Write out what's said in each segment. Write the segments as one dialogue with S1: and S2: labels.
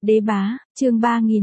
S1: Đế bá, chương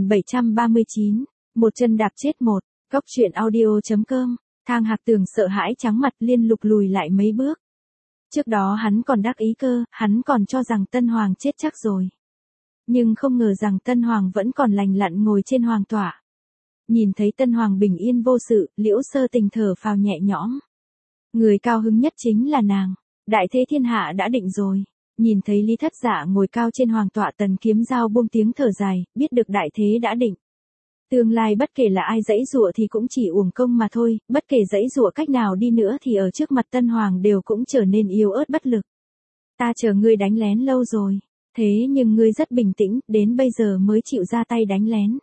S1: 3739, một chân đạp chết một, góc truyện audio.com, Thang Hạc Tường sợ hãi trắng mặt liên lục lùi lại mấy bước. Trước đó hắn còn đắc ý cơ, hắn còn cho rằng Tân Hoàng chết chắc rồi. Nhưng không ngờ rằng Tân Hoàng vẫn còn lành lặn ngồi trên hoàng tọa. Nhìn thấy Tân Hoàng bình yên vô sự, Liễu Sơ Tình thở phào nhẹ nhõm. Người cao hứng nhất chính là nàng, đại thế thiên hạ đã định rồi. Nhìn thấy Lý Thất Dạ ngồi cao trên hoàng tọa, Tần Kiếm Giao buông tiếng thở dài, biết được đại thế đã định. Tương lai bất kể là ai giãy giụa thì cũng chỉ uổng công mà thôi, bất kể giãy giụa cách nào đi nữa thì ở trước mặt Tân Hoàng đều cũng trở nên yếu ớt bất lực. Ta chờ ngươi đánh lén lâu rồi, thế nhưng ngươi rất bình tĩnh, đến bây giờ mới chịu ra tay đánh lén.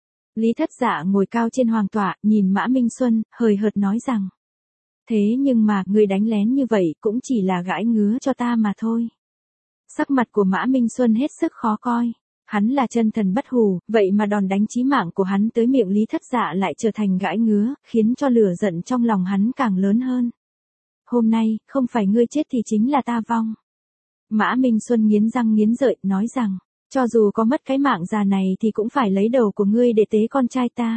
S1: Lý Thất Dạ ngồi cao trên hoàng tọa, nhìn Mã Minh Xuân, hời hợt nói rằng. Thế nhưng mà, ngươi đánh lén như vậy cũng chỉ là gãi ngứa cho ta mà thôi. Sắc mặt của Mã Minh Xuân hết sức khó coi. Hắn là chân thần bất hủ, vậy mà đòn đánh chí mạng của hắn tới miệng Lý Thất Dạ lại trở thành gãi ngứa, khiến cho lửa giận trong lòng hắn càng lớn hơn. Hôm nay, không phải ngươi chết thì chính là ta vong. Mã Minh Xuân nghiến răng nghiến lợi, nói rằng, cho dù có mất cái mạng già này thì cũng phải lấy đầu của ngươi để tế con trai ta.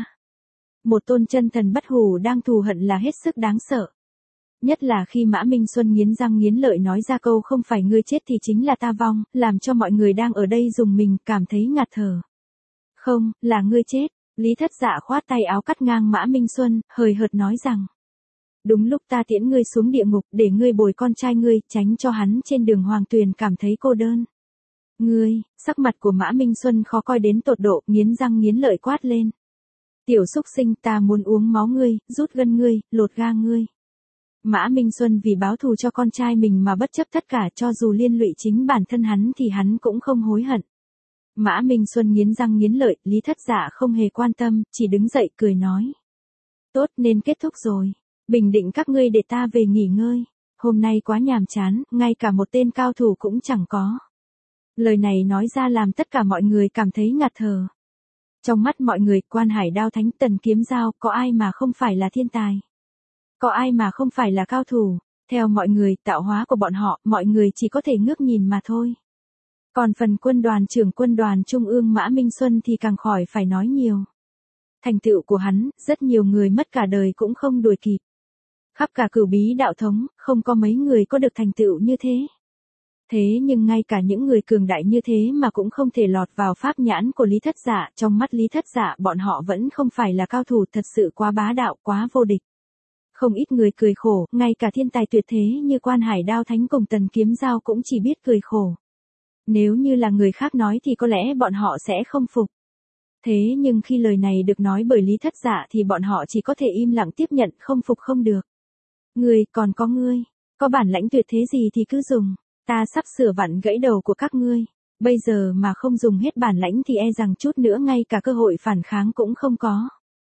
S1: Một tôn chân thần bất hủ đang thù hận là hết sức đáng sợ. Nhất là khi Mã Minh Xuân nghiến răng nghiến lợi nói ra câu không phải ngươi chết thì chính là ta vong, làm cho mọi người đang ở đây dùng mình cảm thấy ngạt thở. Không, là ngươi chết. Lý Thất Dạ khoát tay áo cắt ngang Mã Minh Xuân, hời hợt nói rằng. Đúng lúc ta tiễn ngươi xuống địa ngục để ngươi bồi con trai ngươi, tránh cho hắn trên đường hoàng tuyền cảm thấy cô đơn. Ngươi, sắc mặt của Mã Minh Xuân khó coi đến tột độ, nghiến răng nghiến lợi quát lên. Tiểu xúc sinh, ta muốn uống máu ngươi, rút gân ngươi, lột da ngươi. Mã Minh Xuân vì báo thù cho con trai mình mà bất chấp tất cả, cho dù liên lụy chính bản thân hắn thì hắn cũng không hối hận. Mã Minh Xuân nghiến răng nghiến lợi, Lý Thất Dạ không hề quan tâm, chỉ đứng dậy cười nói. Tốt, nên kết thúc rồi. Bình định các ngươi để ta về nghỉ ngơi. Hôm nay quá nhàm chán, ngay cả một tên cao thủ cũng chẳng có. Lời này nói ra làm tất cả mọi người cảm thấy ngạt thở. Trong mắt mọi người, Quan Hải Đao Thánh, Tần Kiếm Giao, có ai mà không phải là thiên tài? Có ai mà không phải là cao thủ? Theo mọi người, tạo hóa của bọn họ, mọi người chỉ có thể ngước nhìn mà thôi. Còn phần quân đoàn trưởng quân đoàn Trung ương Mã Minh Xuân thì càng khỏi phải nói nhiều. Thành tựu của hắn, rất nhiều người mất cả đời cũng không đuổi kịp. Khắp cả Cửu Bí đạo thống, không có mấy người có được thành tựu như thế. Thế nhưng ngay cả những người cường đại như thế mà cũng không thể lọt vào pháp nhãn của Lý Thất Dạ, trong mắt Lý Thất Dạ bọn họ vẫn không phải là cao thủ, thật sự quá bá đạo, quá vô địch. Không ít người cười khổ, ngay cả thiên tài tuyệt thế như Quan Hải Đao Thánh cùng Tần Kiếm Giao cũng chỉ biết cười khổ. Nếu như là người khác nói thì có lẽ bọn họ sẽ không phục. Thế nhưng khi lời này được nói bởi Lý Thất Dạ thì bọn họ chỉ có thể im lặng tiếp nhận, không phục không được. Ngươi, còn có ngươi, có bản lãnh tuyệt thế gì thì cứ dùng, ta sắp sửa vặn gãy đầu của các ngươi. Bây giờ mà không dùng hết bản lãnh thì e rằng chút nữa ngay cả cơ hội phản kháng cũng không có.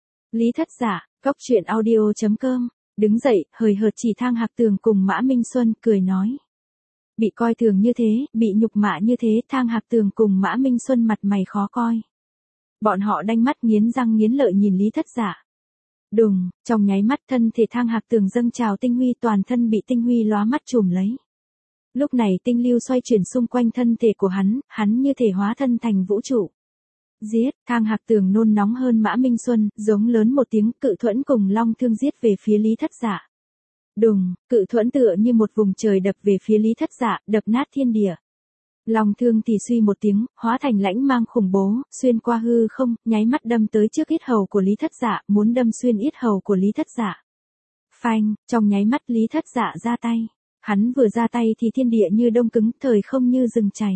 S1: Lý Thất Dạ, góc truyện audio.com, đứng dậy, hời hợt chỉ Thang Hạc Tường cùng Mã Minh Xuân, cười nói. Bị coi thường như thế, bị nhục mạ như thế, Thang Hạc Tường cùng Mã Minh Xuân mặt mày khó coi. Bọn họ đanh mắt nghiến răng nghiến lợi nhìn Lý Thất Dạ. Đùng, trong nháy mắt thân thể Thang Hạc Tường dâng trào tinh huy, toàn thân bị tinh huy lóa mắt trùm lấy. Lúc này tinh lưu xoay chuyển xung quanh thân thể của hắn như thể hóa thân thành vũ trụ. Giết, Thang Hạc Tường nôn nóng hơn Mã Minh Xuân, giống lớn một tiếng, cự thuẫn cùng long thương giết về phía Lý Thất Dạ. Đùng, cự thuẫn tựa như một vùng trời đập về phía Lý Thất Dạ, đập nát thiên địa. Long thương thì suy một tiếng, hóa thành lãnh mang khủng bố, xuyên qua hư không, nháy mắt đâm tới trước yết hầu của Lý Thất Dạ, muốn đâm xuyên yết hầu của Lý Thất Dạ. Phanh, trong nháy mắt Lý Thất Dạ ra tay. Hắn vừa ra tay thì thiên địa như đông cứng, thời không như rừng chảy.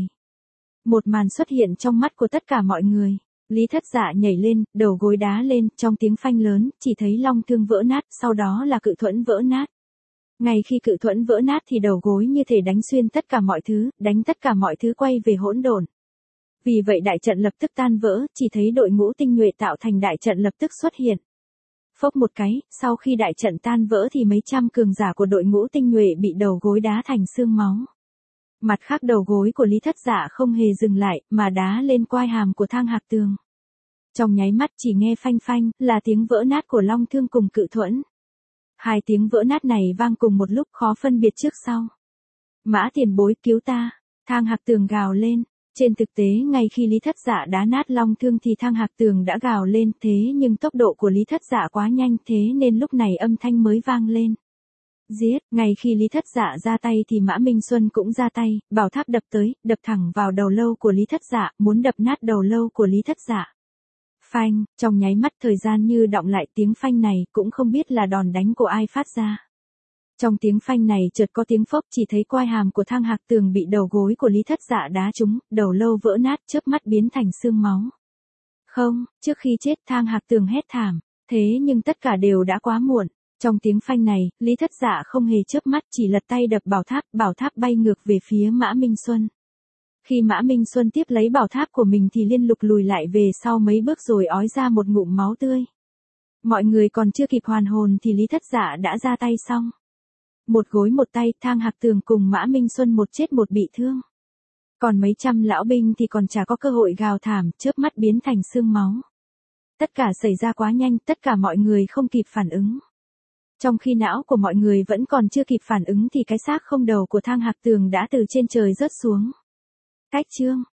S1: Một màn xuất hiện trong mắt của tất cả mọi người. Lý Thất Dạ nhảy lên, đầu gối đá lên, trong tiếng phanh lớn, chỉ thấy long thương vỡ nát, sau đó là cự thuẫn vỡ nát. Ngay khi cự thuẫn vỡ nát thì đầu gối như thể đánh xuyên tất cả mọi thứ, đánh tất cả mọi thứ quay về hỗn độn. Vì vậy đại trận lập tức tan vỡ, chỉ thấy đội ngũ tinh nhuệ tạo thành đại trận lập tức xuất hiện. Phốc một cái, sau khi đại trận tan vỡ thì mấy trăm cường giả của đội ngũ tinh nhuệ bị đầu gối đá thành xương máu. Mặt khác đầu gối của Lý Thất Dạ không hề dừng lại, mà đá lên quai hàm của Thang Hạc Tường. Trong nháy mắt chỉ nghe phanh phanh, là tiếng vỡ nát của long thương cùng cự thuẫn. Hai tiếng vỡ nát này vang cùng một lúc, khó phân biệt trước sau. Mã tiền bối, cứu ta! Thang Hạc Tường gào lên. Trên thực tế ngay khi Lý Thất Dạ đá nát long thương thì Thang Hạc Tường đã gào lên, thế nhưng tốc độ của Lý Thất Dạ quá nhanh, thế nên lúc này âm thanh mới vang lên. Giết, ngay khi Lý Thất Dạ ra tay thì Mã Minh Xuân cũng ra tay, bảo tháp đập tới, đập thẳng vào đầu lâu của Lý Thất Dạ, muốn đập nát đầu lâu của Lý Thất Dạ. Phanh, trong nháy mắt thời gian như đọng lại, tiếng phanh này cũng không biết là đòn đánh của ai phát ra. Trong tiếng phanh này chợt có tiếng phốc, chỉ thấy quai hàm của Thang Hạc Tường bị đầu gối của Lý Thất Dạ đá trúng, đầu lâu vỡ nát, chớp mắt biến thành xương máu. Không, trước khi chết Thang Hạc Tường hét thảm, thế nhưng tất cả đều đã quá muộn. Trong tiếng phanh này, Lý Thất Dạ không hề chớp mắt, chỉ lật tay đập bảo tháp bay ngược về phía Mã Minh Xuân. Khi Mã Minh Xuân tiếp lấy bảo tháp của mình thì liên lục lùi lại về sau mấy bước rồi ói ra một ngụm máu tươi. Mọi người còn chưa kịp hoàn hồn thì Lý Thất Dạ đã ra tay xong. Một gối một tay, Thang Hạc Tường cùng Mã Minh Xuân một chết một bị thương. Còn mấy trăm lão binh thì còn chả có cơ hội gào thảm, chớp mắt biến thành xương máu. Tất cả xảy ra quá nhanh, tất cả mọi người không kịp phản ứng. Trong khi não của mọi người vẫn còn chưa kịp phản ứng thì cái xác không đầu của Thang Hạc Tường đã từ trên trời rớt xuống. Cách chương